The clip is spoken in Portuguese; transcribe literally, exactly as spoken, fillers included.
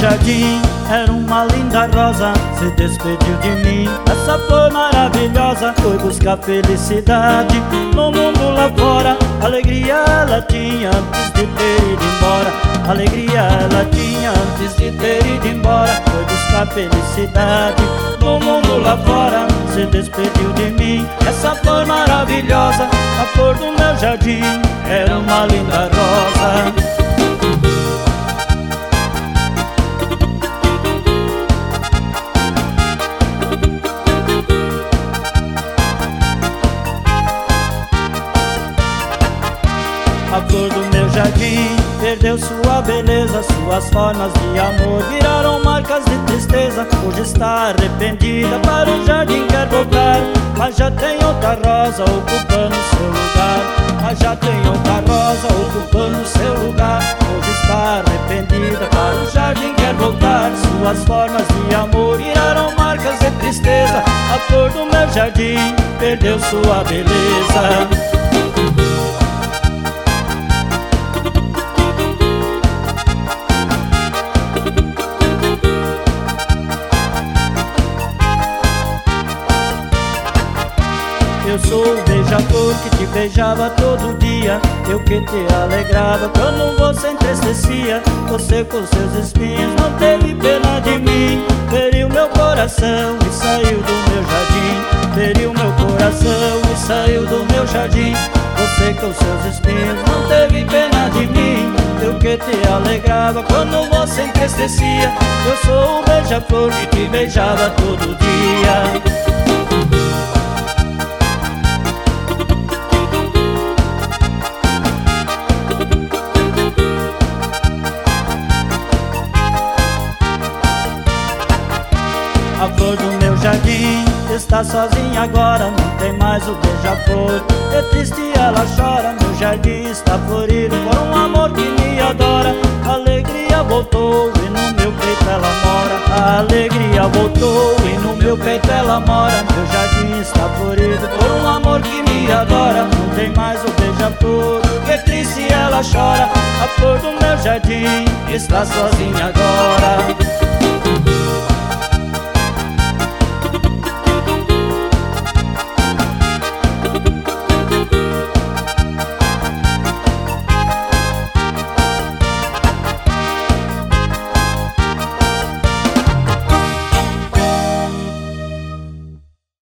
jardim era uma linda rosa, se despediu de mim. Essa flor maravilhosa foi buscar felicidade no mundo lá fora. Alegria ela tinha antes de ter ido embora. Alegria ela tinha antes de ter ido embora. Foi buscar felicidade no mundo lá fora, se despediu de mim. Essa flor maravilhosa, a flor do meu jardim, era uma linda rosa. A flor do meu jardim perdeu sua beleza, suas formas de amor viraram marcas de tristeza. Hoje está arrependida, para o jardim quer voltar, mas já tem outra rosa ocupando seu lugar. Mas já tem outra rosa ocupando seu lugar. Hoje está arrependida, para o jardim quer voltar, suas formas de amor viraram marcas de tristeza. A flor do meu jardim perdeu sua beleza. Eu sou o beija-flor que te beijava todo dia, eu que te alegrava quando você entristecia. Você com seus espinhos não teve pena de mim, feriu meu coração e saiu do meu jardim. Feriu meu coração e saiu do meu jardim. Você com seus espinhos não teve pena de mim, eu que te alegrava quando você entristecia. Eu sou o beija-flor que te beijava todo dia. A flor do meu jardim está sozinha agora, não tem mais o beija-flor. É triste ela chora, meu jardim está florido por um amor que me adora. A alegria voltou e no meu peito ela mora. A alegria voltou e no meu peito ela mora. Meu jardim está florido por um amor que me adora. Não tem mais o beija-flor, é triste ela chora. A flor do meu jardim está sozinha agora.